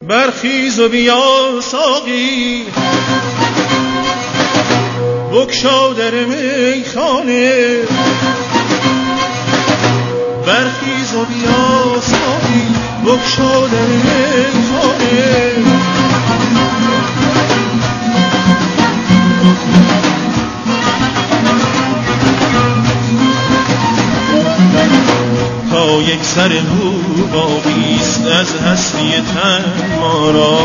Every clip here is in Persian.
برخیز و بیا ساقی بگشا در میخانه، برخیز و بیا ساقی بگشا در میخانه. تا یک سر مو باقیست از هستی تن ما را،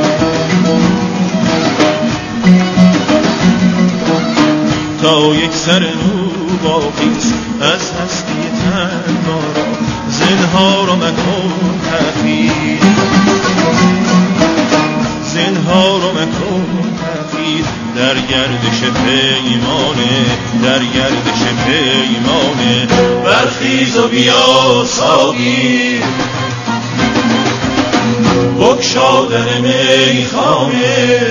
تا یک سر مو باقیست از هستی تن ما را. زنهار مکن تأخیر، زنهار مکن تأخیر در گردش پیمانه، در گردش پیمانه. برخیز و بیا ساقی بگشا در میخانه،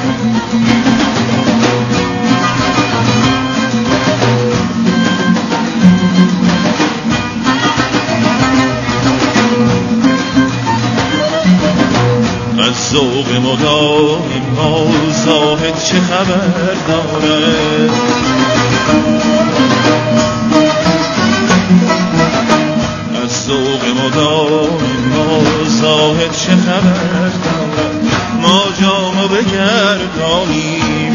از ذوق مدام ما زاهد چه خبر دارد، از ذوق مدام ما زاهد چه خبر دارد. ما جامو بگردانیم،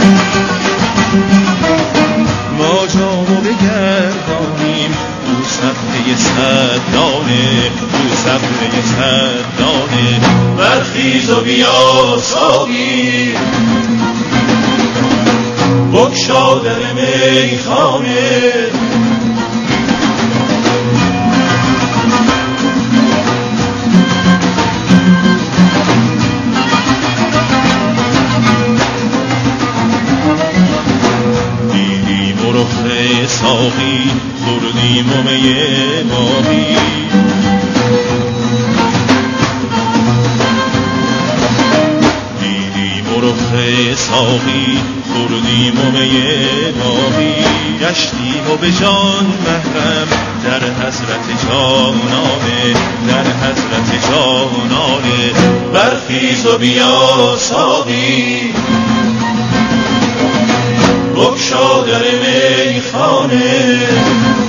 ما جامو بگردانیم او صفحه 100 دانه، او صفحه 100 دانه. برخیز و بیا ساقی بگشا در میخانه، دیدیم و رخ ساقی خوردیم و می ماهی، ساقی خوردیم و می ماهی. گشتیم و به جان محرم در حضرت جانانه، در حضرت جانانه. برخیز و بیا ساقی بگشا در میخانه.